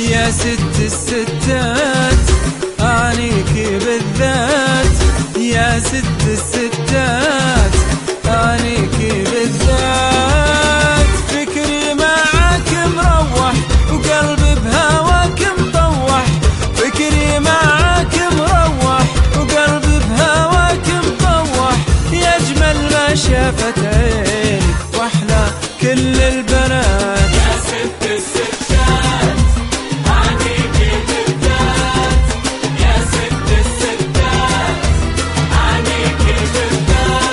يا ست الستات أعنيكي بالذات، يا ست الستات أعنيكي بالذات. فكري معاك مروح وقلبي بهواك مطوح، فكري معاك مروح وقلبي بهواك مطوح. يا أجمل ما شافت عيني وأحلى كل البنات. يا ست الستات أعنيكي بالذات، يا ست الستات أعنيكي بالذات.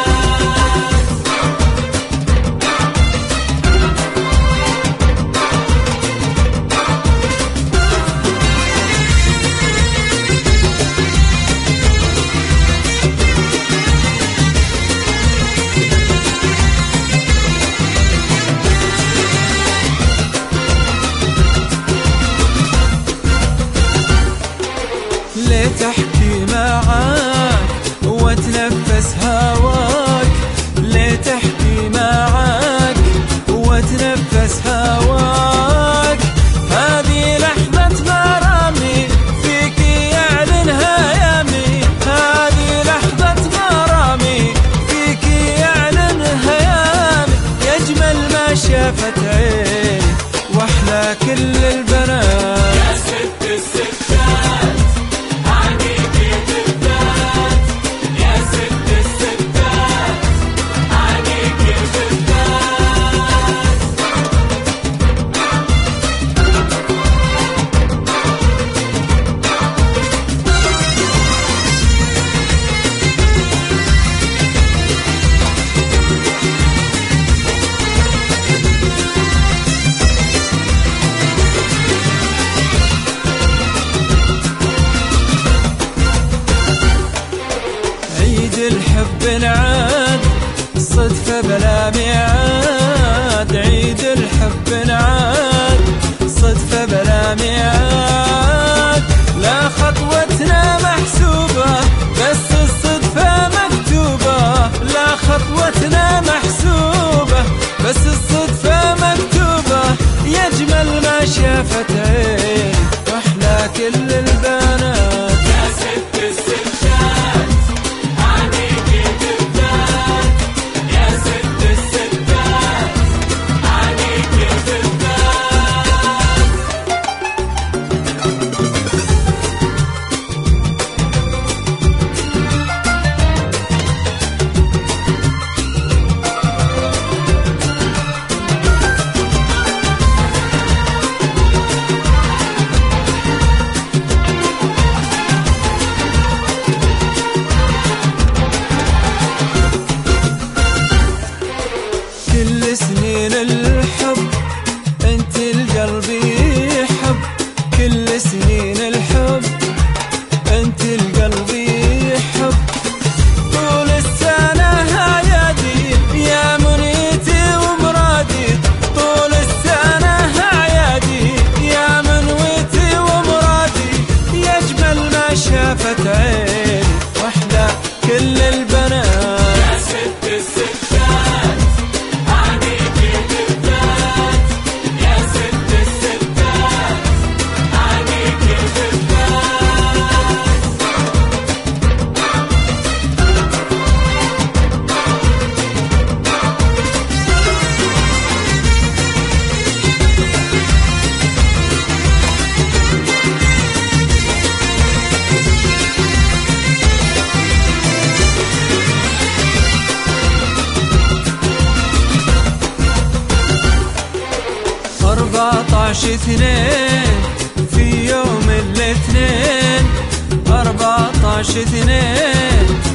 ليه تحكي معاك واتنفس هواك، ليه تحكي معاك واتنفس هواك. هذه لحظة مرامي فيك يعلن هيامي، هذه لحظة مرامي فيك يعلن هيامي. يا أجمل ما شافت عيني وأحلى كل البنات. يا ست الستات أعنيكي بالذات، يا ست الستات أعنيكي بالذات. عيد الحب انعاد صدفة بلا ميعاد، عيد الحب انعاد صدفة بلا ميعاد. لا خطوتنا محسوبة بس الصدفة مكتوبة، لا خطوتنا محسوبة بس الصدفة مكتوبة. يا أجمل ما شافت عيني وأحلى كل البنات. يا ست الستات أعنيكي بالذات، يا ست الستات أعنيكي بالذات. كل سنين الحب انت القلب يحب، كل سنين الحب انت القلب يحب. طول السنة اعيادي يا منيتي ومرادي، طول السنة اعيادي يا منويتي ومرادي. يا أجمل ما شافت عيني وأحلى كل البنات. يا ست الستات أعنيكي بالذات، يا ست الستات أعنيكي بالذات. اثنين في يوم الاثنين، 14 اثنين